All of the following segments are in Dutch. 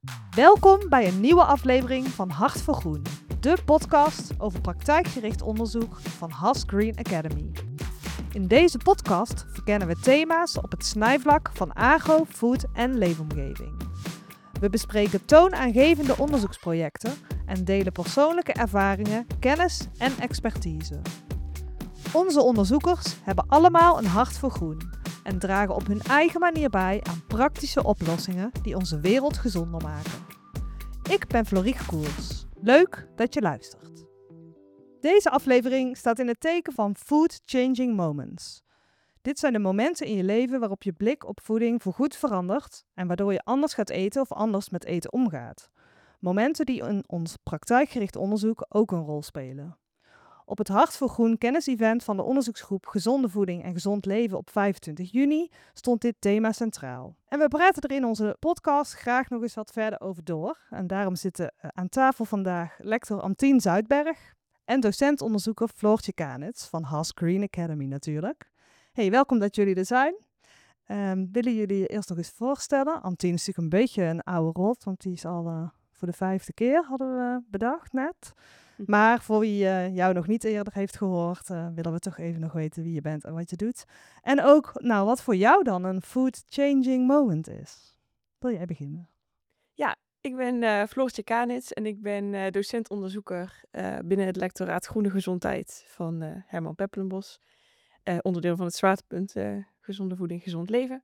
Welkom bij een nieuwe aflevering van Hart voor Groen, de podcast over praktijkgericht onderzoek van Haas Green Academy. In deze podcast verkennen we thema's op het snijvlak van agro, food en leefomgeving. We bespreken toonaangevende onderzoeksprojecten en delen persoonlijke ervaringen, kennis en expertise. Onze onderzoekers hebben allemaal een hart voor groen en dragen op hun eigen manier bij aan praktische oplossingen die onze wereld gezonder maken. Ik ben Florieke Koers. Leuk dat je luistert. Deze aflevering staat in het teken van Food Changing Moments. Dit zijn de momenten in je leven waarop je blik op voeding voorgoed verandert en waardoor je anders gaat eten of anders met eten omgaat. Momenten die in ons praktijkgericht onderzoek ook een rol spelen. Op het Hart voor Groen kennisevent van de onderzoeksgroep Gezonde Voeding en Gezond Leven op 25 juni stond dit thema centraal. En we praten er in onze podcast graag nog eens wat verder over door. En daarom zitten aan tafel vandaag lector Antien Zuidberg en docent-onderzoeker Floortje Kanits van Haas Green Academy natuurlijk. Hey, welkom dat jullie er zijn. Willen jullie je eerst nog eens voorstellen? Antien is natuurlijk een beetje een oude rot, want die is al voor de 5e keer, hadden we bedacht net. Maar voor wie jou nog niet eerder heeft gehoord, willen we toch even nog weten wie je bent en wat je doet. En ook, wat voor jou dan een food changing moment is. Wil jij beginnen? Ja, ik ben Floortje Kanits en ik ben docent-onderzoeker binnen het lectoraat Groene Gezondheid van Herman Peppelenbos. Onderdeel van het zwaartepunt Gezonde Voeding, Gezond Leven.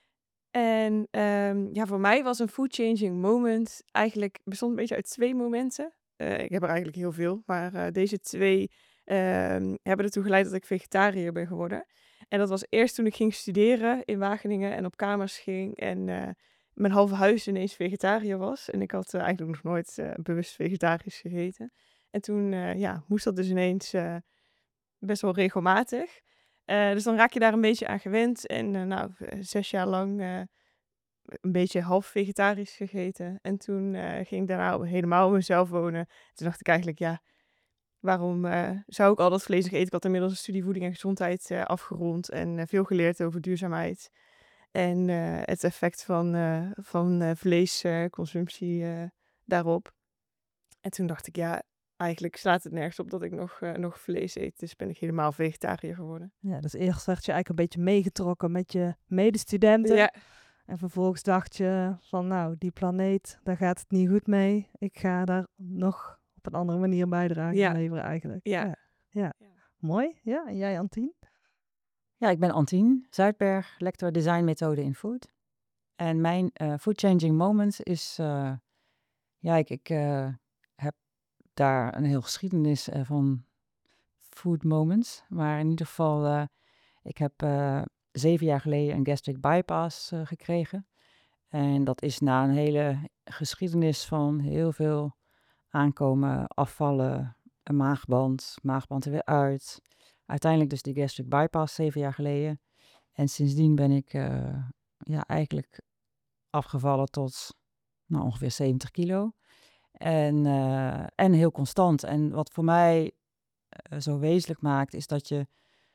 En voor mij was een food changing moment bestond een beetje uit 2 momenten. Ik heb er eigenlijk heel veel, maar deze 2 hebben ertoe geleid dat ik vegetariër ben geworden. En dat was eerst toen ik ging studeren in Wageningen en op kamers ging en mijn halve huis ineens vegetariër was. En ik had eigenlijk nog nooit bewust vegetarisch gegeten. En toen moest dat dus ineens best wel regelmatig. Dus dan raak je daar een beetje aan gewend. En 6 jaar lang een beetje half vegetarisch gegeten. En toen ging ik daarna helemaal op mezelf wonen. Toen dacht ik eigenlijk, waarom zou ik al dat vlees nog eten? Ik had inmiddels een studie voeding en gezondheid afgerond en veel geleerd over duurzaamheid. En het effect van vleesconsumptie daarop. En toen dacht ik, eigenlijk slaat het nergens op dat ik nog vlees eet. Dus ben ik helemaal vegetariër geworden. Ja, dus eerst werd je eigenlijk een beetje meegetrokken met je medestudenten. Ja. En vervolgens dacht je van die planeet, daar gaat het niet goed mee. Ik ga daar nog op een andere manier bijdrage leveren eigenlijk. Ja. Mooi. Ja, en jij Antien? Ja, ik ben Antien Zuidberg, lector designmethode in food. En mijn food changing moment is, ik heb daar een heel geschiedenis van food moments. Maar in ieder geval, ik heb 7 jaar geleden een gastric bypass gekregen. En dat is na een hele geschiedenis van heel veel aankomen, afvallen, een maagband er weer uit. Uiteindelijk dus die gastric bypass 7 jaar geleden. En sindsdien ben ik eigenlijk afgevallen tot ongeveer 70 kilo. En heel constant. En wat voor mij zo wezenlijk maakt, is dat je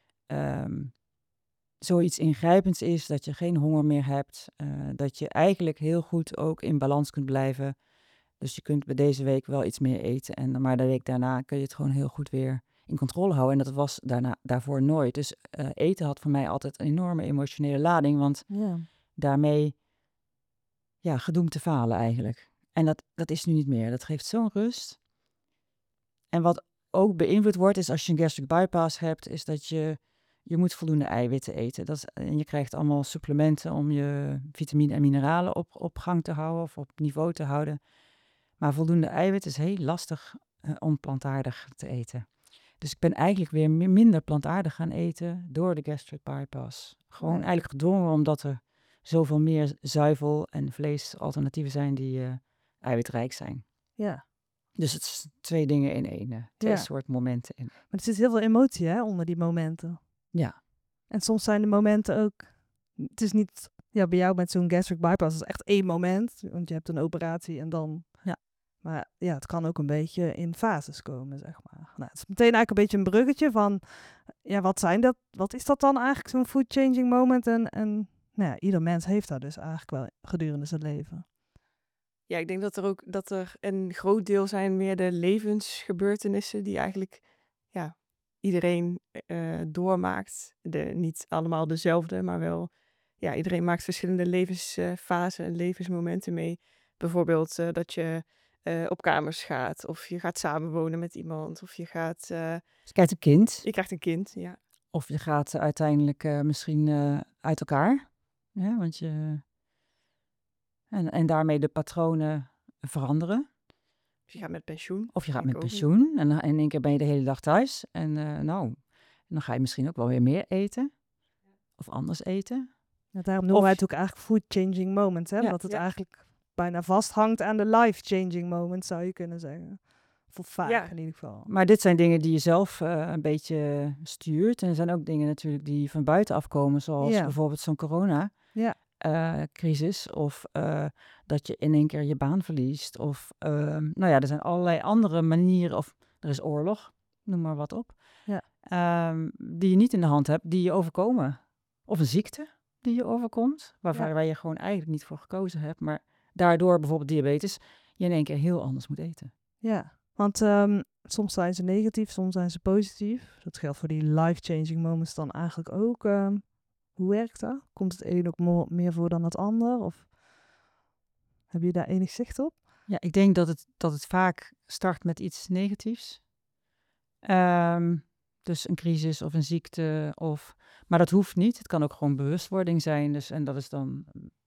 zoiets ingrijpends is, dat je geen honger meer hebt. Dat je eigenlijk heel goed ook in balans kunt blijven. Dus je kunt bij deze week wel iets meer eten. Maar de week daarna kun je het gewoon heel goed weer in controle houden. En dat was daarvoor nooit. Dus eten had voor mij altijd een enorme emotionele lading. Want daarmee gedoemd te falen eigenlijk. En dat is nu niet meer. Dat geeft zo'n rust. En wat ook beïnvloed wordt, is als je een gastric bypass hebt, is dat je moet voldoende eiwitten eten. En je krijgt allemaal supplementen om je vitamine en mineralen op gang te houden of op niveau te houden. Maar voldoende eiwit is heel lastig om plantaardig te eten. Dus ik ben eigenlijk weer minder plantaardig gaan eten door de gastric bypass. Gewoon eigenlijk gedwongen, omdat er zoveel meer zuivel- en vleesalternatieven zijn die eiwitrijk zijn. Ja. Dus het is 2 dingen in 1. 2 soort momenten in. Maar er zit heel veel emotie onder die momenten. Ja. En soms zijn de momenten ook... Het is niet... Ja, bij jou met zo'n gastric bypass is echt 1 moment. Want je hebt een operatie en dan... Ja. Maar het kan ook een beetje in fases komen, zeg maar. Het is meteen eigenlijk een beetje een bruggetje van... Wat is dat dan eigenlijk, zo'n food changing moment? En ieder mens heeft dat dus eigenlijk wel gedurende zijn leven. Ja, ik denk dat er een groot deel zijn meer de levensgebeurtenissen die eigenlijk iedereen doormaakt. Niet allemaal dezelfde, maar wel iedereen maakt verschillende levensfasen en levensmomenten mee. Bijvoorbeeld dat je op kamers gaat, of je gaat samenwonen met iemand, of je gaat... Dus je krijgt een kind. je krijgt een kind, ja. Of je gaat uiteindelijk misschien uit elkaar. Ja, want en daarmee de patronen veranderen. Of je gaat met pensioen. Of je gaat denk met ik ook. pensioen en in één keer ben je de hele dag thuis. En dan ga je misschien ook wel weer meer eten. Of anders eten. Ja, daarom noemen wij Of- het ook eigenlijk food changing moment. Hè? Ja. Omdat het Ja. eigenlijk bijna vasthangt aan de life changing moment, zou je kunnen zeggen. Voor vaak Ja. in ieder geval. Maar dit zijn dingen die je zelf een beetje stuurt. En er zijn ook dingen natuurlijk die van buiten afkomen. Zoals Ja. bijvoorbeeld zo'n corona. Ja. Crisis of dat je in één keer je baan verliest. Of er zijn allerlei andere manieren. Of er is oorlog, noem maar wat op. Ja. Die je niet in de hand hebt, die je overkomen. Of een ziekte die je overkomt, waar je gewoon eigenlijk niet voor gekozen hebt. Maar daardoor bijvoorbeeld diabetes, je in één keer heel anders moet eten. Ja, want soms zijn ze negatief, soms zijn ze positief. Dat geldt voor die life-changing moments dan eigenlijk ook. Hoe werkt dat? Komt het een ook meer voor dan het ander? Of heb je daar enig zicht op? Ja, ik denk dat het vaak start met iets negatiefs. Dus een crisis of een ziekte. Maar dat hoeft niet. Het kan ook gewoon bewustwording zijn. Dus, en dat is dan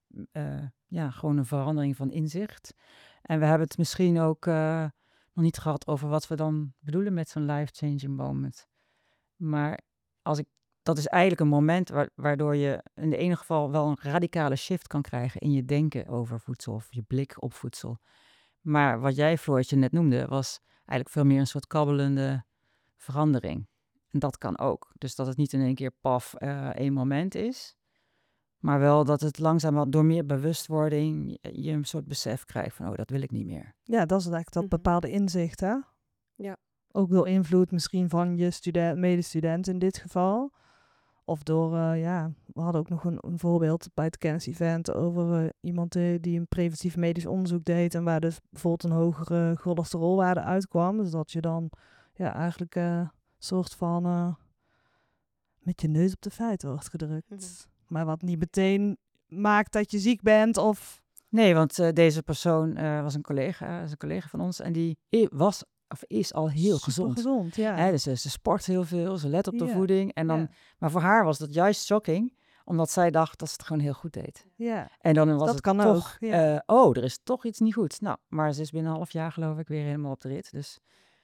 gewoon een verandering van inzicht. En we hebben het misschien ook nog niet gehad over wat we dan bedoelen met zo'n life-changing moment. Maar dat is eigenlijk een moment waardoor je in de ene geval wel een radicale shift kan krijgen in je denken over voedsel of je blik op voedsel. Maar wat jij, Floortje, net noemde, was eigenlijk veel meer een soort kabbelende verandering. En dat kan ook. Dus dat het niet in één keer één moment is. Maar wel dat het langzaam door meer bewustwording je een soort besef krijgt van, dat wil ik niet meer. Ja, dat is eigenlijk dat bepaalde inzicht, hè? Ja. Ook door invloed misschien van je medestudent in dit geval. Of door, we hadden ook nog een voorbeeld bij het kennis-event over iemand die een preventief medisch onderzoek deed en waar dus bijvoorbeeld een hogere cholesterolwaarde uitkwam. Dus dat je dan eigenlijk een soort van met je neus op de feiten wordt gedrukt. Mhm. Maar wat niet meteen maakt dat je ziek bent of... Nee, want deze persoon was een collega van ons en die is al heel gezond. Gezond, ja. Hè, dus ze sport heel veel, ze let op de Ja, voeding. En dan, ja. Maar voor haar was dat juist shocking, omdat zij dacht dat ze het gewoon heel goed deed. Ja, En dan was dat het kan toch, ook. Ja. er is toch iets niet goed. Nou, maar ze is binnen een half jaar geloof ik weer helemaal op de rit. Dus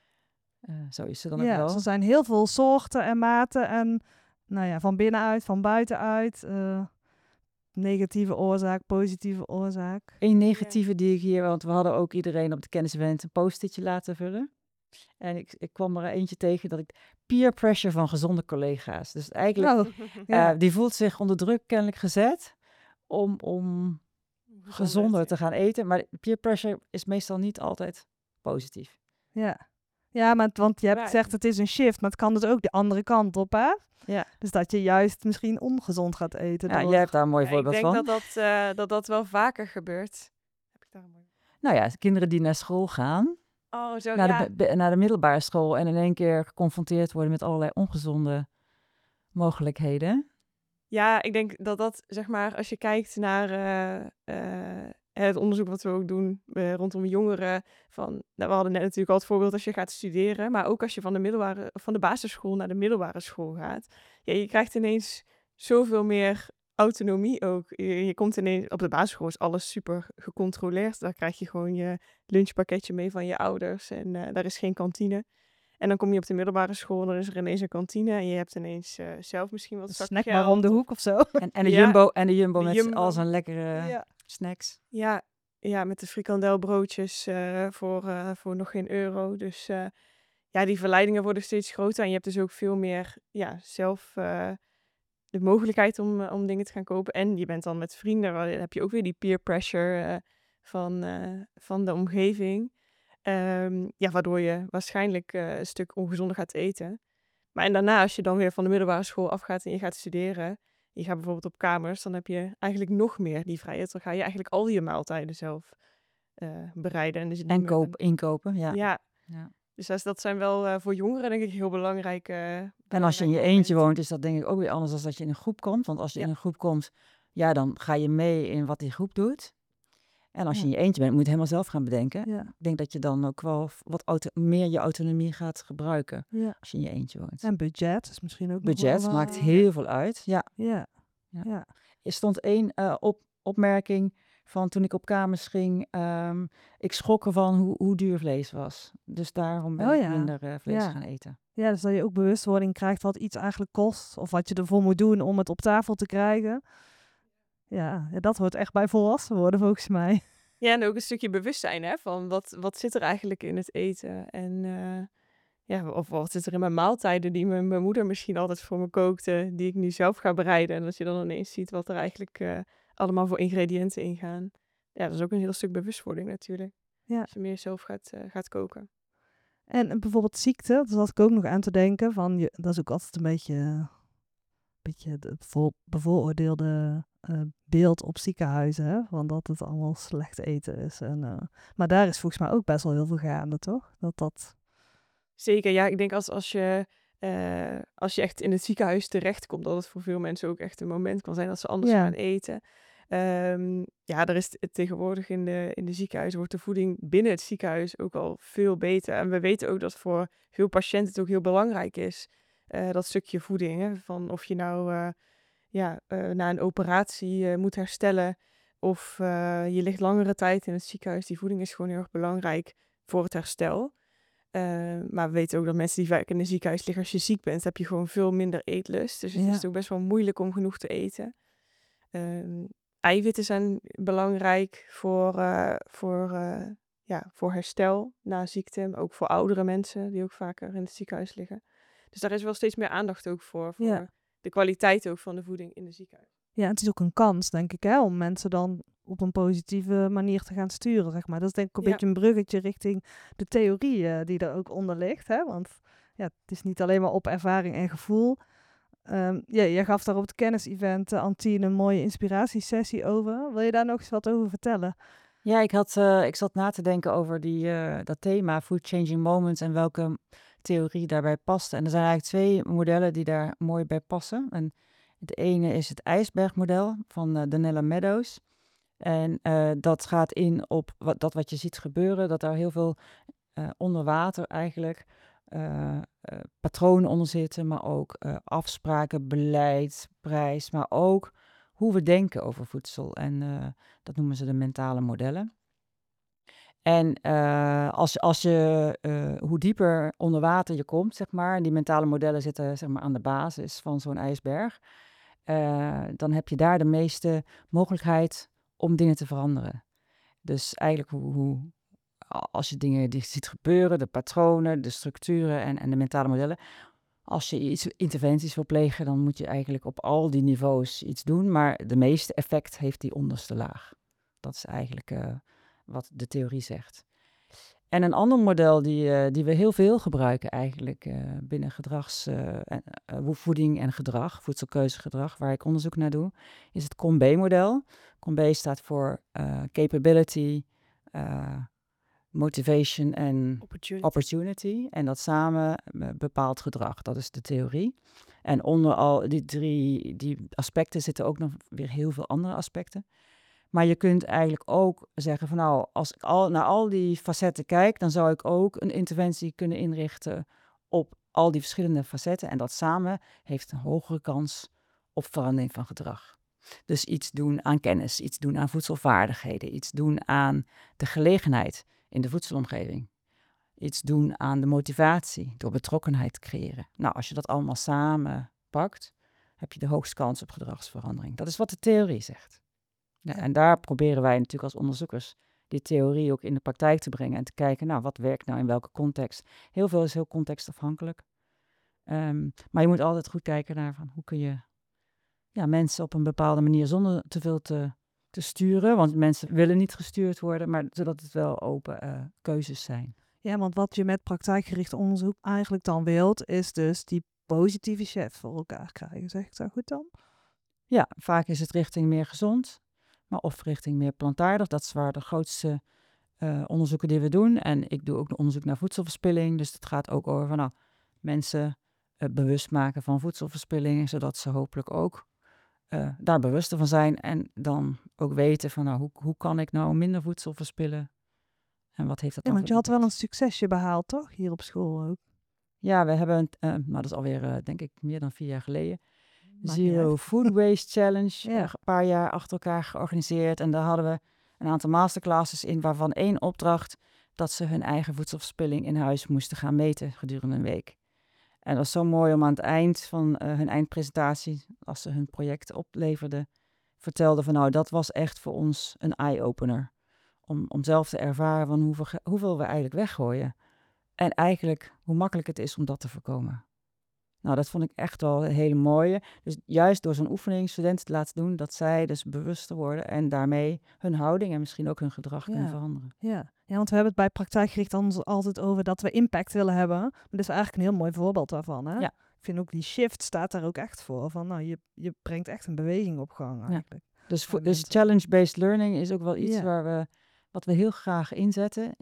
zo is ze dan ook Ja, wel. er zijn heel veel soorten en maten en van binnenuit, van buitenuit. Negatieve oorzaak, positieve oorzaak. Eén negatieve die ik hier, want we hadden ook iedereen op het kennisevent een post-itje laten vullen. En ik kwam er eentje tegen dat ik peer pressure van gezonde collega's. Dus eigenlijk, die voelt zich onder druk kennelijk gezet om gezonder te gaan eten. Maar peer pressure is meestal niet altijd positief. Ja, want je hebt gezegd het is een shift, maar het kan dus ook de andere kant op, hè? Ja. Dus dat je juist misschien ongezond gaat eten. Ja, jij hebt daar een mooi voorbeeld van. Ik denk dat wel vaker gebeurt. Heb ik daar een mooi... Nou ja, kinderen die naar school gaan, Oh, zo, naar de middelbare school en in één keer geconfronteerd worden met allerlei ongezonde mogelijkheden. Ja, ik denk dat zeg maar, als je kijkt naar het onderzoek wat we ook doen rondom jongeren. We hadden net natuurlijk al het voorbeeld als je gaat studeren, maar ook als je van de basisschool naar de middelbare school gaat. Ja, je krijgt ineens zoveel meer autonomie ook. Je komt ineens, op de basisschool is alles super gecontroleerd. Daar krijg je gewoon je lunchpakketje mee van je ouders en daar is geen kantine. En dan kom je op de middelbare school en dan is er ineens een kantine en je hebt ineens zelf misschien wat zakgeld. Snack maar om de hoek of zo. En de Jumbo met al zijn lekkere snacks. Ja, met de frikandelbroodjes voor nog geen euro. Dus die verleidingen worden steeds groter. En je hebt dus ook veel meer zelf de mogelijkheid om dingen te gaan kopen. En je bent dan met vrienden, dan heb je ook weer die peer pressure van de omgeving. Waardoor je waarschijnlijk een stuk ongezonder gaat eten. Maar en daarna, als je dan weer van de middelbare school afgaat en je gaat studeren, je gaat bijvoorbeeld op kamers, dan heb je eigenlijk nog meer die vrijheid. Dan ga je eigenlijk al je maaltijden zelf bereiden. En dus het niet En meer inkopen, ja. Ja, Ja. dus dat zijn wel voor jongeren denk ik heel belangrijke En als je in je belangrijke eentje momenten. woont, is dat denk ik ook weer anders dan dat je in een groep komt. Want als je Ja. in een groep komt, ja, dan ga je mee in wat die groep doet. En als je Ja. in je eentje bent, moet je het helemaal zelf gaan bedenken. Ja. Ik denk dat je dan ook wel meer je autonomie gaat gebruiken Ja. als je in je eentje woont. En budget is misschien ook nog Budget wel... maakt heel veel uit, ja. Ja. Ja. Ja. Er stond één opmerking van toen ik op kamers ging. Ik schrok ervan hoe duur vlees was. Dus daarom ben ik minder vlees gaan eten. Ja, dus dat je ook bewustwording krijgt wat iets eigenlijk kost. Of wat je ervoor moet doen om het op tafel te krijgen. Ja, dat hoort echt bij volwassen worden volgens mij. Ja, en ook een stukje bewustzijn hè, van wat zit er eigenlijk in het eten. En of wat zit er in mijn maaltijden die mijn moeder misschien altijd voor me kookte. Die ik nu zelf ga bereiden. En dat je dan ineens ziet wat er eigenlijk allemaal voor ingrediënten ingaan. Ja, dat is ook een heel stuk bewustwording natuurlijk. Ja. Als je meer zelf gaat koken. En bijvoorbeeld ziekte, daar zat ik ook nog aan te denken. Dat is ook altijd een beetje het bevooroordeelde beeld op ziekenhuizen. Hè? Van dat het allemaal slecht eten is. Maar daar is volgens mij ook best wel heel veel gaande, toch? Zeker, ja. Ik denk als je echt in het ziekenhuis terechtkomt, dat het voor veel mensen ook echt een moment kan zijn dat ze anders gaan eten. Er is tegenwoordig in de ziekenhuizen wordt de voeding binnen het ziekenhuis ook al veel beter. En we weten ook dat voor veel patiënten het ook heel belangrijk is, dat stukje voeding. Hè? Van of je nou na een operatie moet herstellen of je ligt langere tijd in het ziekenhuis. Die voeding is gewoon heel erg belangrijk voor het herstel. Maar we weten ook dat mensen die vaak in een ziekenhuis liggen, als je ziek bent, heb je gewoon veel minder eetlust. Dus het is ook best wel moeilijk om genoeg te eten. Eiwitten zijn belangrijk voor herstel na ziekte. Maar ook voor oudere mensen die ook vaker in het ziekenhuis liggen. Dus daar is wel steeds meer aandacht ook voor de kwaliteit ook van de voeding in het ziekenhuis. Ja, het is ook een kans, denk ik, hè, om mensen dan op een positieve manier te gaan sturen, zeg maar. Dat is denk ik een beetje een bruggetje richting de theorie die er ook onder ligt, hè. Want ja, het is niet alleen maar op ervaring en gevoel. Jij gaf daar op het kennis-event Antine een mooie inspiratiesessie over. Wil je daar nog eens wat over vertellen? Ja, ik zat na te denken over dat thema, Food Changing Moments, en welke theorie daarbij paste. En er zijn eigenlijk 2 modellen die daar mooi bij passen. En het ene is het ijsbergmodel van Donella Meadows. En dat gaat in op wat je ziet gebeuren, dat daar heel veel onder water eigenlijk patronen onder zitten, maar ook afspraken, beleid, prijs, maar ook hoe we denken over voedsel. En dat noemen ze de mentale modellen. En hoe dieper onder water je komt, zeg maar, en die mentale modellen zitten zeg maar aan de basis van zo'n ijsberg, dan heb je daar de meeste mogelijkheid om dingen te veranderen. Dus eigenlijk als je dingen die ziet gebeuren, de patronen, de structuren en de mentale modellen, als je interventies wil plegen, dan moet je eigenlijk op al die niveaus iets doen, maar de meeste effect heeft die onderste laag. Dat is eigenlijk wat de theorie zegt. En een ander model die we heel veel gebruiken eigenlijk binnen voeding en gedrag, voedselkeuzegedrag, waar ik onderzoek naar doe, is het COM-B-model. COM-B staat voor Capability, Motivation en Opportunity. En dat samen bepaalt gedrag. Dat is de theorie. En onder al die aspecten zitten ook nog weer heel veel andere aspecten. Maar je kunt eigenlijk ook zeggen van nou, als ik naar al die facetten kijk, dan zou ik ook een interventie kunnen inrichten op al die verschillende facetten. En dat samen heeft een hogere kans op verandering van gedrag. Dus iets doen aan kennis, iets doen aan voedselvaardigheden, iets doen aan de gelegenheid in de voedselomgeving. Iets doen aan de motivatie, door betrokkenheid te creëren. Nou, als je dat allemaal samen pakt, heb je de hoogste kans op gedragsverandering. Dat is wat de theorie zegt. Ja, en daar proberen wij natuurlijk als onderzoekers die theorie ook in de praktijk te brengen en te kijken, nou, wat werkt nou in welke context. Heel veel is heel contextafhankelijk. Maar je moet altijd goed kijken naar van hoe kun je mensen op een bepaalde manier zonder te veel te sturen. Want mensen willen niet gestuurd worden, maar zodat het wel open keuzes zijn. Ja, want wat je met praktijkgericht onderzoek eigenlijk dan wilt, is dus die positieve chef voor elkaar krijgen. Zeg ik zo goed dan? Ja, vaak is het richting meer gezond, maar of richting meer plantaardig. Dat is waar de grootste onderzoeken die we doen. En ik doe ook onderzoek naar voedselverspilling. Dus het gaat ook over mensen bewust maken van voedselverspilling, zodat ze hopelijk ook daar bewuster van zijn. En dan ook weten van hoe kan ik nou minder voedsel verspillen? En wat heeft dat dan want je voor had wel een impact? succesje behaald, toch? Hier op school ook. Ja, we hebben, dat is alweer denk ik meer dan 4 jaar geleden, Maakt niet Zero uit. Food Waste Challenge, Ja. een paar jaar achter elkaar georganiseerd. En daar hadden we een aantal masterclasses in, waarvan 1 opdracht dat ze hun eigen voedselverspilling in huis moesten gaan meten gedurende een week. En dat was zo mooi om aan het eind van hun eindpresentatie, als ze hun project opleverden, vertelden van dat was echt voor ons een eye-opener. Om zelf te ervaren van hoeveel we eigenlijk weggooien. En eigenlijk hoe makkelijk het is om dat te voorkomen. Nou, dat vond ik echt wel een hele mooie. Dus juist door zo'n oefening studenten te laten doen, dat zij dus bewuster worden en daarmee hun houding en misschien ook hun gedrag kunnen veranderen. Ja, want we hebben het bij praktijkgericht altijd over dat we impact willen hebben. Maar dit is eigenlijk een heel mooi voorbeeld daarvan. Hè? Ja. Ik vind ook die shift staat daar ook echt voor. Van, je brengt echt een beweging op gang eigenlijk. Dus Bij dus mensen. challenge-based learning is ook wel iets Ja. wat we heel graag inzetten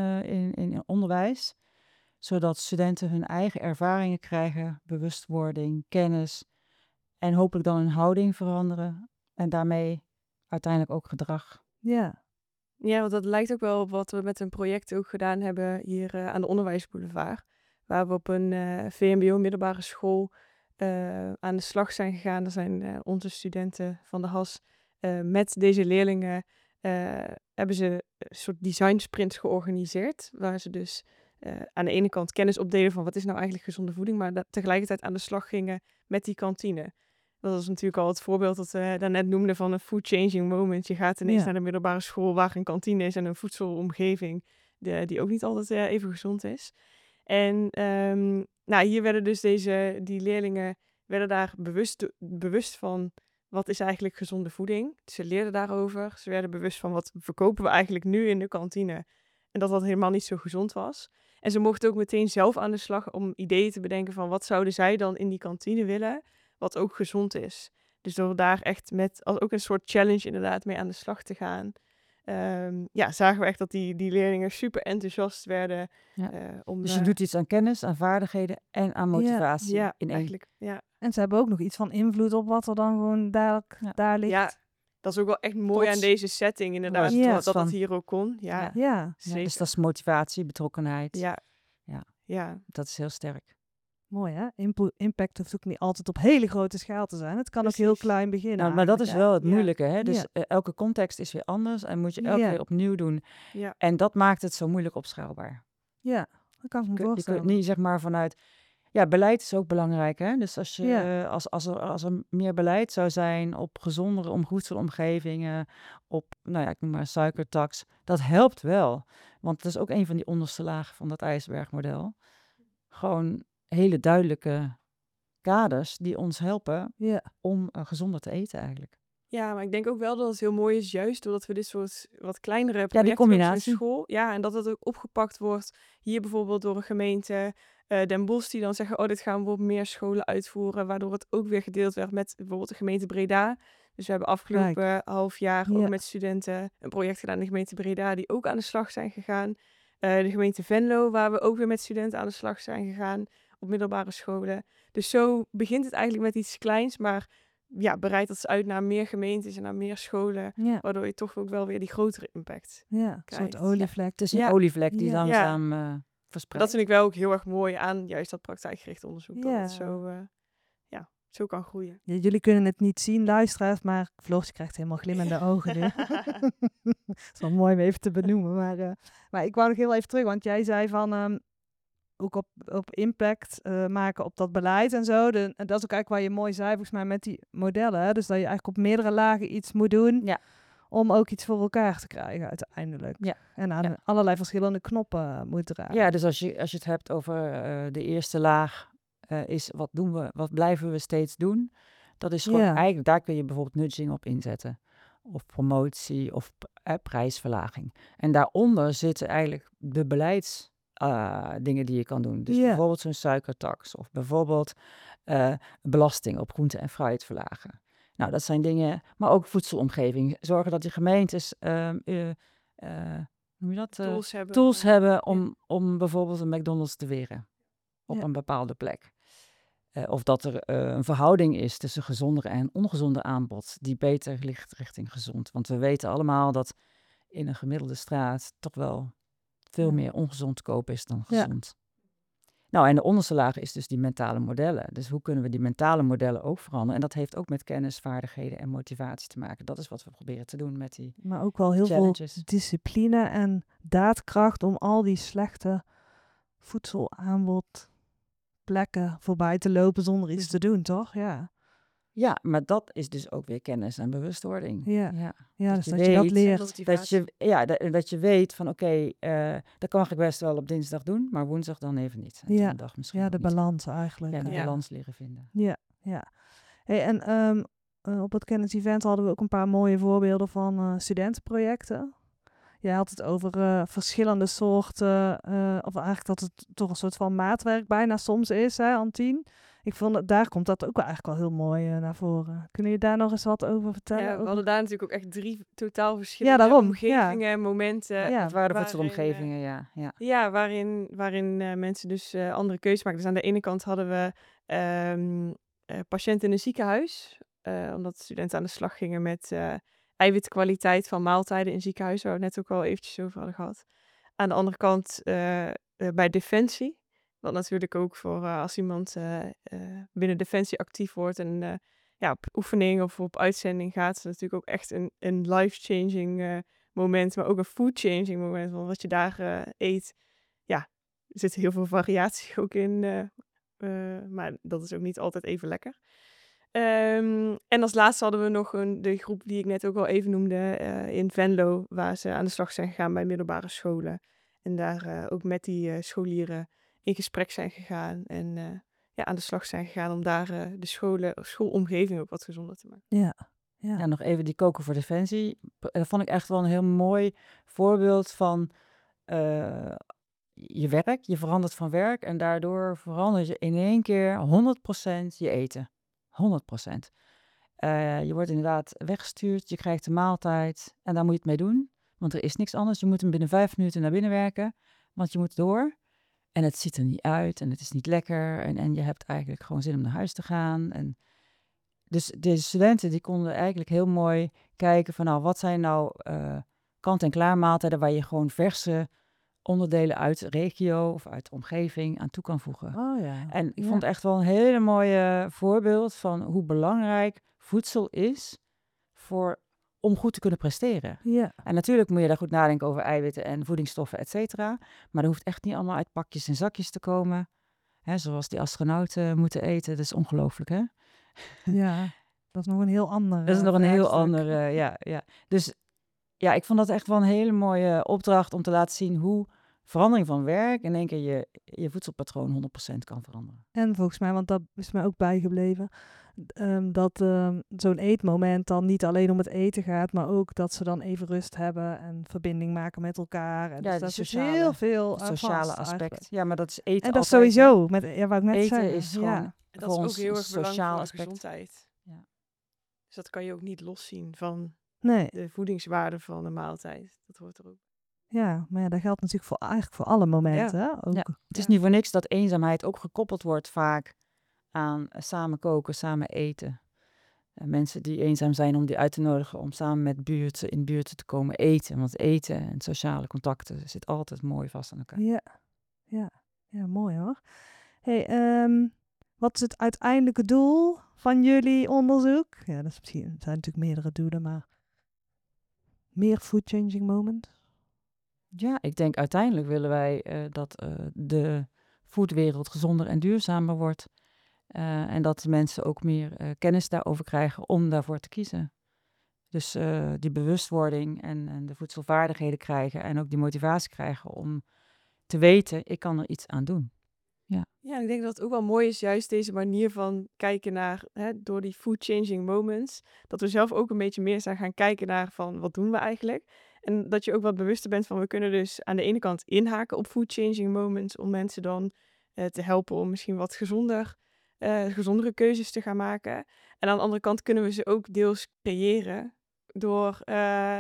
in onderwijs. Zodat studenten hun eigen ervaringen krijgen, bewustwording, kennis en hopelijk dan hun houding veranderen. En daarmee uiteindelijk ook gedrag. Ja. Ja, want dat lijkt ook wel op wat we met een project ook gedaan hebben hier aan de Onderwijsboulevard. Waar we op een VMBO middelbare school aan de slag zijn gegaan. Er zijn onze studenten van de HAS met deze leerlingen hebben ze een soort design sprints georganiseerd. Waar ze dus aan de ene kant kennis opdelen van wat is nou eigenlijk gezonde voeding. Maar tegelijkertijd aan de slag gingen met die kantine. Dat was natuurlijk al het voorbeeld dat we daarnet noemden van een food changing moment. Je gaat ineens naar de middelbare school waar een kantine is en een voedselomgeving die ook niet altijd even gezond is. En hier werden dus die leerlingen werden daar bewust van wat is eigenlijk gezonde voeding. Ze leerden daarover. Ze werden bewust van wat verkopen we eigenlijk nu in de kantine. En dat helemaal niet zo gezond was. En ze mochten ook meteen zelf aan de slag om ideeën te bedenken van wat zouden zij dan in die kantine willen, wat ook gezond is. Dus door daar echt als ook een soort challenge inderdaad mee aan de slag te gaan. Zagen we echt dat die leerlingen super enthousiast werden. Ja. Om, Dus je doet iets aan kennis, aan vaardigheden en aan motivatie. Ja, in één. eigenlijk. Ja. En ze hebben ook nog iets van invloed op wat er dan gewoon daar ligt. Ja, dat is ook wel echt mooi aan deze setting inderdaad. Ja. Dat het hier ook kon. Ja, Ja. zeker. Dus dat is motivatie, betrokkenheid. Ja. Dat is heel sterk. Mooi hè? Impact hoeft ook niet altijd op hele grote schaal te zijn. Het kan ook heel Precies. klein beginnen. Nou, maar dat is wel het Ja. moeilijke. Hè? Dus Ja. elke context is weer anders en moet je elke Ja. keer opnieuw doen. Ja. En dat maakt het zo moeilijk opschaalbaar. Ja, dat kan ik me Je voorstellen. kunt niet zeg maar vanuit... Ja, beleid is ook belangrijk. Hè? Dus als, je, Ja. als er meer beleid zou zijn op gezondere voedselomgevingen, op, ik noem maar suikertax, dat helpt wel. Want dat is ook een van die onderste lagen van dat ijsbergmodel. Gewoon hele duidelijke kaders die ons helpen om gezonder te eten eigenlijk. Ja, maar ik denk ook wel dat het heel mooi is, juist doordat we dit soort wat kleinere projecten die combinatie. in school. Ja, en dat het ook opgepakt wordt hier bijvoorbeeld door een gemeente Den Bosch die dan zeggen, dit gaan we op meer scholen uitvoeren, waardoor het ook weer gedeeld werd met bijvoorbeeld de gemeente Breda. Dus we hebben afgelopen half jaar ook met studenten een project gedaan in de gemeente Breda die ook aan de slag zijn gegaan. De gemeente Venlo, waar we ook weer met studenten aan de slag zijn gegaan op middelbare scholen. Dus zo begint het eigenlijk met iets kleins, maar breidt dat uit naar meer gemeentes en naar meer scholen, waardoor je toch ook wel weer die grotere impact krijgt. Een soort olievlek. Het is een olievlek die langzaam verspreidt. Dat vind ik wel ook heel erg mooi aan juist dat praktijkgericht onderzoek, dat het zo kan groeien. Ja, jullie kunnen het niet zien, luisteraars, maar Floortje krijgt helemaal glimmende ogen nu. Het is wel mooi om even te benoemen, maar ik wou nog heel even terug, want jij zei van ook op impact maken op dat beleid en zo. En dat is ook eigenlijk waar je mooi zei, volgens mij, met die modellen. Hè? Dus dat je eigenlijk op meerdere lagen iets moet doen om ook iets voor elkaar te krijgen uiteindelijk. Ja. En aan allerlei verschillende knoppen moet draaien. Ja, dus als je het hebt over de eerste laag, is wat doen we, wat blijven we steeds doen? Dat is gewoon eigenlijk, daar kun je bijvoorbeeld nudging op inzetten. Of promotie of prijsverlaging. En daaronder zitten eigenlijk de beleidsdingen die je kan doen. Dus bijvoorbeeld zo'n suikertax of bijvoorbeeld belasting op groente en fruit verlagen. Nou, dat zijn dingen, maar ook voedselomgeving. Zorgen dat die gemeentes noem je dat? Tools hebben. Om bijvoorbeeld een McDonald's te weren op Ja. een bepaalde plek. Of dat er een verhouding is tussen gezonder en ongezonder aanbod die beter ligt richting gezond. Want we weten allemaal dat in een gemiddelde straat toch wel veel Ja. meer ongezond te koop is dan Ja. gezond. Nou, en de onderste laag is dus die mentale modellen. Dus hoe kunnen we die mentale modellen ook veranderen? En dat heeft ook met kennis, vaardigheden en motivatie te maken. Dat is wat we proberen te doen met die Maar ook wel heel challenges. veel discipline en daadkracht om al die slechte voedselaanbodplekken voorbij te lopen zonder iets te doen, toch? Ja. Ja, maar dat is dus ook weer kennis en bewustwording. Ja. Ja, dus je dat je dat weet leert. dat je weet van oké, dat kan ik best wel op dinsdag doen, maar woensdag dan even niet. En Ja. een dag misschien Ja, ook de niet. balans eigenlijk. Ja, de Ja. balans leren vinden. Ja. Hey, en op het kennis-event hadden we ook een paar mooie voorbeelden van studentenprojecten. Jij had het over verschillende soorten, of eigenlijk dat het toch een soort van maatwerk bijna soms is, hè, Antien? Ik vond dat daar komt dat ook wel eigenlijk wel heel mooi naar voren. Kunnen jullie daar nog eens wat over vertellen? Ja, we Over- hadden daar natuurlijk ook echt 3 totaal verschillende daarom, omgevingen, momenten. Ja, Het waren de waarin, voedselomgevingen, ja. Ja, waarin mensen dus andere keuzes maken. Dus aan de ene kant hadden we patiënten in een ziekenhuis. Omdat studenten aan de slag gingen met eiwitkwaliteit van maaltijden in ziekenhuis. Waar we het net ook al eventjes over hadden gehad. Aan de andere kant bij Defensie. Wat natuurlijk ook voor als iemand binnen Defensie actief wordt en op oefening of op uitzending gaat, is natuurlijk ook echt een life-changing moment, maar ook een food-changing moment. Want wat je daar eet, ja, er zit heel veel variatie ook in, maar dat is ook niet altijd even lekker. En als laatste hadden we nog de groep die ik net ook al even noemde in Venlo, waar ze aan de slag zijn gegaan bij middelbare scholen. En daar ook met die scholieren in gesprek zijn gegaan en aan de slag zijn gegaan om daar de schoolomgeving ook wat gezonder te maken. Ja. Ja, nog even die koken voor Defensie. Dat vond ik echt wel een heel mooi voorbeeld van je werk. Je verandert van werk en daardoor verander je in één keer 100% je eten. 100%. Je wordt inderdaad weggestuurd, je krijgt de maaltijd en daar moet je het mee doen. Want er is niks anders. Je moet hem binnen 5 minuten naar binnen werken, want je moet door. En het ziet er niet uit en het is niet lekker. En je hebt eigenlijk gewoon zin om naar huis te gaan. En dus de studenten die konden eigenlijk heel mooi kijken van nou, wat zijn nou kant-en-klaar maaltijden waar je gewoon verse onderdelen uit de regio of uit de omgeving aan toe kan voegen. Oh ja. En ik vond het echt wel een hele mooie voorbeeld van hoe belangrijk voedsel is om goed te kunnen presteren. Ja. En natuurlijk moet je daar goed nadenken over eiwitten en voedingsstoffen, et cetera. Maar dat hoeft echt niet allemaal uit pakjes en zakjes te komen. Hè, zoals die astronauten moeten eten. Dat is ongelooflijk, hè? Ja. Dat is nog een heel ander Dat is nog een heel vraagstuk. andere, ja. Dus ja, ik vond dat echt wel een hele mooie opdracht om te laten zien hoe verandering van werk in één keer je voedselpatroon 100% kan veranderen. En volgens mij, want dat is mij ook bijgebleven, dat zo'n eetmoment dan niet alleen om het eten gaat, maar ook dat ze dan even rust hebben en verbinding maken met elkaar. En Ja, dus die dat is sociale- heel veel Het aan sociale vast, aspect. eigenlijk. Ja, maar dat is eten En dat is altijd, hè. sowieso, wou ik net Eten zeggen. is gewoon Ja. En dat voor is ook ons heel een erg belangrijk sociaal voor aspect. gezondheid. Ja. Dus dat kan je ook niet loszien van Nee, de voedingswaarde van de maaltijd. Dat hoort er ook. ja, maar ja, dat geldt natuurlijk eigenlijk voor alle momenten. Hè? Ook. Ja. Het is Ja. niet voor niks dat eenzaamheid ook gekoppeld wordt vaak aan samen koken, samen eten. Mensen die eenzaam zijn om die uit te nodigen om samen met in buurten te komen eten. Want eten en sociale contacten zit altijd mooi vast aan elkaar. Ja, mooi hoor. Hey, wat is het uiteindelijke doel van jullie onderzoek? Ja, dat is misschien, het zijn natuurlijk meerdere doelen, maar meer food changing moments? Ja, ik denk uiteindelijk willen wij dat de foodwereld gezonder en duurzamer wordt. En dat de mensen ook meer kennis daarover krijgen om daarvoor te kiezen. Dus die bewustwording en de voedselvaardigheden krijgen en ook die motivatie krijgen om te weten, ik kan er iets aan doen. Ja, ik denk dat het ook wel mooi is, juist deze manier van kijken naar, door die food changing moments, dat we zelf ook een beetje meer zijn gaan kijken naar van, wat doen we eigenlijk? En dat je ook wat bewuster bent van, we kunnen dus aan de ene kant inhaken op food changing moments, om mensen dan te helpen om misschien wat gezondere keuzes te gaan maken. En aan de andere kant kunnen we ze ook deels creëren door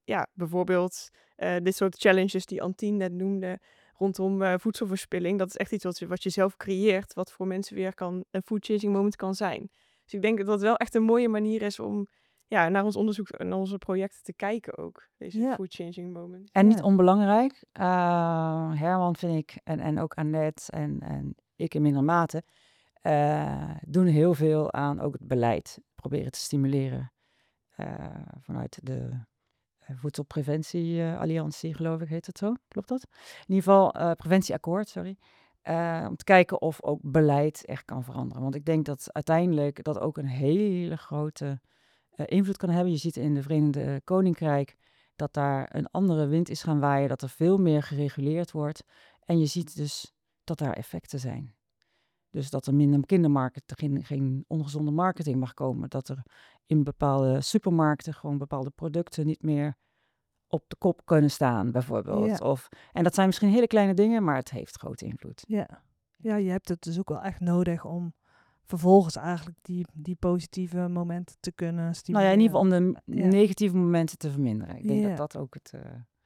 bijvoorbeeld dit soort challenges die Antien net noemde rondom voedselverspilling. Dat is echt iets wat je zelf creëert, wat voor mensen weer een food changing moment kan zijn. Dus ik denk dat het wel echt een mooie manier is om naar ons onderzoek en naar onze projecten te kijken ook. Deze food changing moment. En niet onbelangrijk, Herman vind ik, en ook Annette en ik in mindere mate, doen heel veel aan ook het beleid. Proberen te stimuleren vanuit de Voedselpreventie Alliantie, geloof ik, heet het zo. Klopt dat? In ieder geval, preventieakkoord, sorry. Om te kijken of ook beleid echt kan veranderen. Want ik denk dat uiteindelijk dat ook een hele grote invloed kan hebben. Je ziet in de Verenigde Koninkrijk dat daar een andere wind is gaan waaien, dat er veel meer gereguleerd wordt. En je ziet dus dat daar effecten zijn. Dus dat er minder kindermarketing, geen ongezonde marketing mag komen. Dat er in bepaalde supermarkten gewoon bepaalde producten niet meer op de kop kunnen staan, bijvoorbeeld. Ja. En dat zijn misschien hele kleine dingen, maar het heeft grote invloed. Ja, je hebt het dus ook wel echt nodig om vervolgens eigenlijk die positieve momenten te kunnen stimuleren. Nou ja, in ieder geval om de negatieve momenten te verminderen. Ik denk dat dat ook het...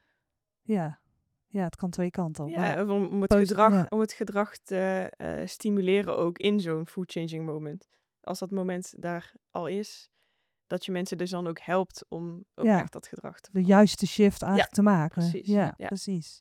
Ja, het kan twee kanten op. Ja, om het gedrag te stimuleren ook in zo'n food changing moment. Als dat moment daar al is, dat je mensen dus dan ook helpt om ook echt dat gedrag te de juiste shift eigenlijk te maken. Precies. Ja, precies.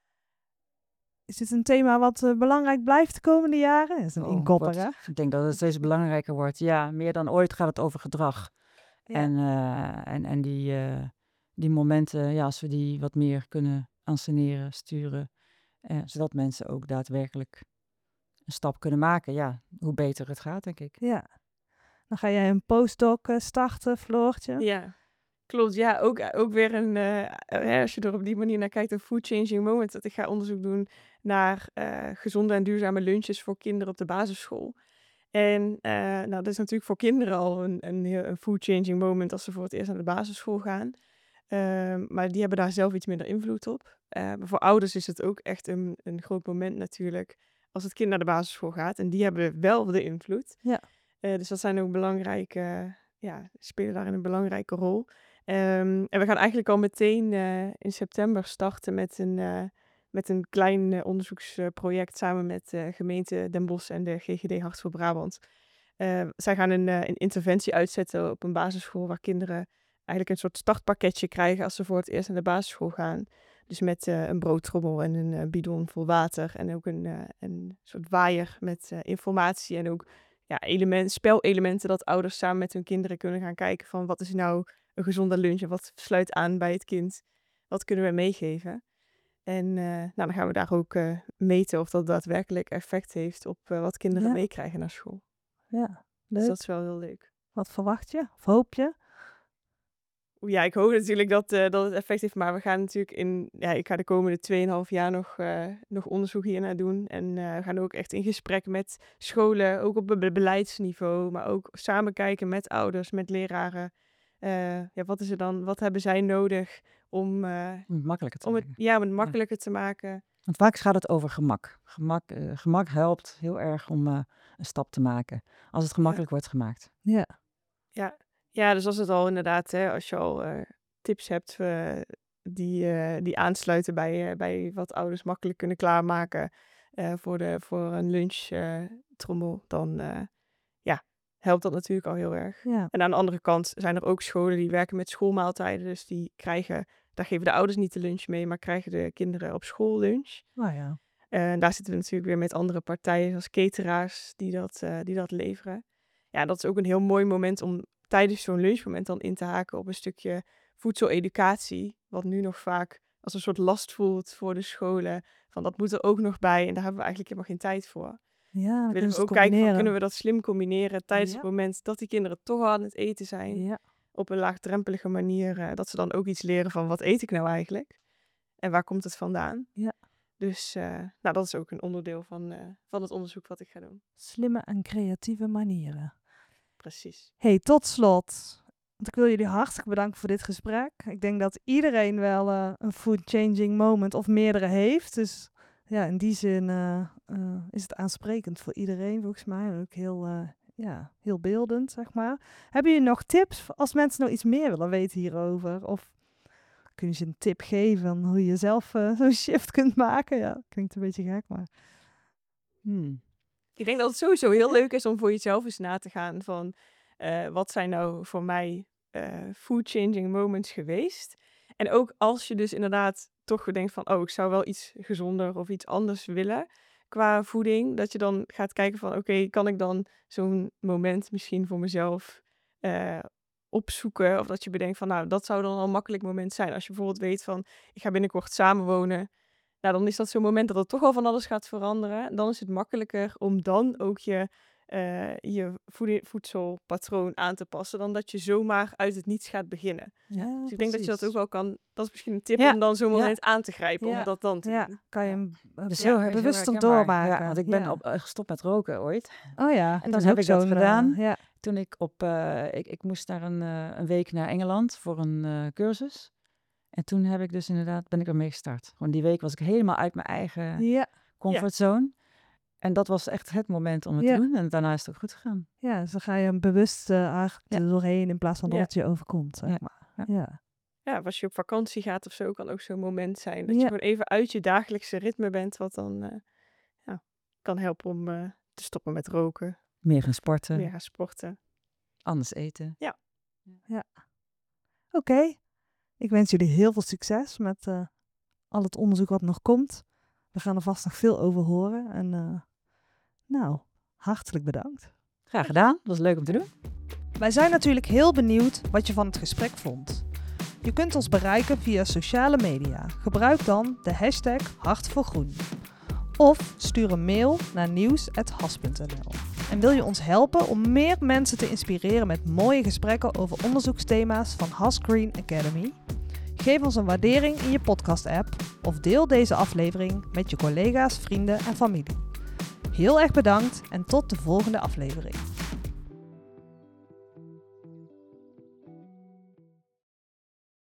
Is dit een thema wat belangrijk blijft de komende jaren? Dat is een inkopper, hè? Ik denk dat het steeds belangrijker wordt. Ja, meer dan ooit gaat het over gedrag. Ja. En die momenten, als we die wat meer kunnen anseneren, sturen, zodat mensen ook daadwerkelijk een stap kunnen maken. Hoe beter het gaat, denk ik. Ja. Dan ga jij een postdoc starten, Floortje. Ja, klopt. Ja, ook weer als je er op die manier naar kijkt, een food changing moment. Dat ik ga onderzoek doen naar gezonde en duurzame lunches voor kinderen op de basisschool. En dat is natuurlijk voor kinderen al een food changing moment als ze voor het eerst naar de basisschool gaan. Maar die hebben daar zelf iets minder invloed op. Maar voor ouders is het ook echt een groot moment natuurlijk als het kind naar de basisschool gaat. En die hebben wel de invloed. Ja. Dus dat zijn ook spelen daarin een belangrijke rol. En we gaan eigenlijk al meteen in september starten met een klein onderzoeksproject samen met de gemeente Den Bosch en de GGD Hart voor Brabant. Zij gaan een interventie uitzetten op een basisschool waar kinderen eigenlijk een soort startpakketje krijgen als ze voor het eerst naar de basisschool gaan. Dus met een broodtrommel en een bidon vol water en ook een soort waaier met informatie en ook spelelementen dat ouders samen met hun kinderen kunnen gaan kijken van wat is nou een gezonde lunch en wat sluit aan bij het kind. Wat kunnen we meegeven? En dan gaan we daar ook meten of dat daadwerkelijk effect heeft op wat kinderen meekrijgen naar school. Ja, leuk. Dus dat is wel heel leuk. Wat verwacht je? Of hoop je? Ja, ik hoop natuurlijk dat het effect heeft, maar we gaan natuurlijk ik ga de komende 2,5 jaar nog onderzoek hiernaar doen. En we gaan ook echt in gesprek met scholen, ook op beleidsniveau, maar ook samen kijken met ouders, met leraren. Wat is er dan? Wat hebben zij nodig om het makkelijker te maken? Om het makkelijker te maken. Want vaak gaat het over gemak. Gemak helpt heel erg om een stap te maken. Als het gemakkelijk wordt gemaakt. Ja, dus als het al inderdaad, als je al tips hebt die aansluiten bij wat ouders makkelijk kunnen klaarmaken voor een lunchtrommel, dan helpt dat natuurlijk al heel erg. Ja. En aan de andere kant zijn er ook scholen die werken met schoolmaaltijden, dus daar geven de ouders niet de lunch mee, maar krijgen de kinderen op school lunch. Nou ja. En daar zitten we natuurlijk weer met andere partijen, zoals cateraars, die dat leveren. Ja, dat is ook een heel mooi moment om tijdens zo'n lunchmoment dan in te haken op een stukje voedseleducatie, wat nu nog vaak als een soort last voelt voor de scholen. Van dat moet er ook nog bij en daar hebben we eigenlijk helemaal geen tijd voor. Ja, willen we ook kijken van, kunnen we dat slim combineren tijdens het moment dat die kinderen toch al aan het eten zijn. Op een laagdrempelige manier, dat ze dan ook iets leren van wat eet ik nou eigenlijk? En waar komt het vandaan? Ja. Dus dat is ook een onderdeel van het onderzoek wat ik ga doen. Slimme en creatieve manieren. Precies. Hey, tot slot. Want ik wil jullie hartelijk bedanken voor dit gesprek. Ik denk dat iedereen wel een food changing moment of meerdere heeft. Dus ja, in die zin is het aansprekend voor iedereen volgens mij. En ook heel beeldend, zeg maar. Hebben jullie nog tips als mensen nou iets meer willen weten hierover? Of kun je ze een tip geven van hoe je zelf zo'n shift kunt maken? Ja, klinkt een beetje gek, maar... Ik denk dat het sowieso heel leuk is om voor jezelf eens na te gaan van... wat zijn nou voor mij food changing moments geweest? En ook als je dus inderdaad toch denkt van... oh, ik zou wel iets gezonder of iets anders willen qua voeding. Dat je dan gaat kijken van... oké, kan ik dan zo'n moment misschien voor mezelf opzoeken? Of dat je bedenkt van... nou, dat zou dan al een makkelijk moment zijn. Als je bijvoorbeeld weet van... ik ga binnenkort samenwonen... nou, dan is dat zo'n moment dat er toch al van alles gaat veranderen. Dan is het makkelijker om dan ook je voedselpatroon aan te passen... dan dat je zomaar uit het niets gaat beginnen. Ja, Dus ik denk dat je dat ook wel kan... Dat is misschien een tip Ja, om dan zo'n moment ja. aan te grijpen. Ja. Om dat dan te Ja, doen. kan je hem Dus bewust herkenbaar. doormaken. Ja, want ik ben Ja. gestopt met roken ooit. Oh ja, En dat toen is heb ook ik dat zo'n, gedaan. ja. Toen ik ik moest daar een week naar Engeland voor een cursus. En toen ben ik ermee gestart. Gewoon die week was ik helemaal uit mijn eigen Ja, comfortzone. En dat was echt het moment om het Ja. te doen. En daarna is het ook goed gegaan. ja, dus dan ga je hem bewust eigenlijk Ja. er doorheen in plaats van dat Ja. het je overkomt. Zeg Ja. maar. Ja. Ja. Ja, of als je op vakantie gaat of zo... kan ook zo'n moment zijn. Dat Ja. je gewoon even uit je dagelijkse ritme bent... wat dan kan helpen om te stoppen met roken. Meer gaan sporten, Meer gaan sporten. anders eten. Oké, ik wens jullie heel veel succes met al het onderzoek wat nog komt. We gaan er vast nog veel over horen. En nou, hartelijk bedankt. Graag gedaan. Dat was leuk om te doen. Wij zijn natuurlijk heel benieuwd wat je van het gesprek vond. Je kunt ons bereiken via sociale media. Gebruik dan de hashtag #HartVoorGroen. Of stuur een mail naar nieuws@has.nl. En wil je ons helpen om meer mensen te inspireren met mooie gesprekken over onderzoeksthema's van Has Green Academy? Geef ons een waardering in je podcast-app of deel deze aflevering met je collega's, vrienden en familie. Heel erg bedankt en tot de volgende aflevering.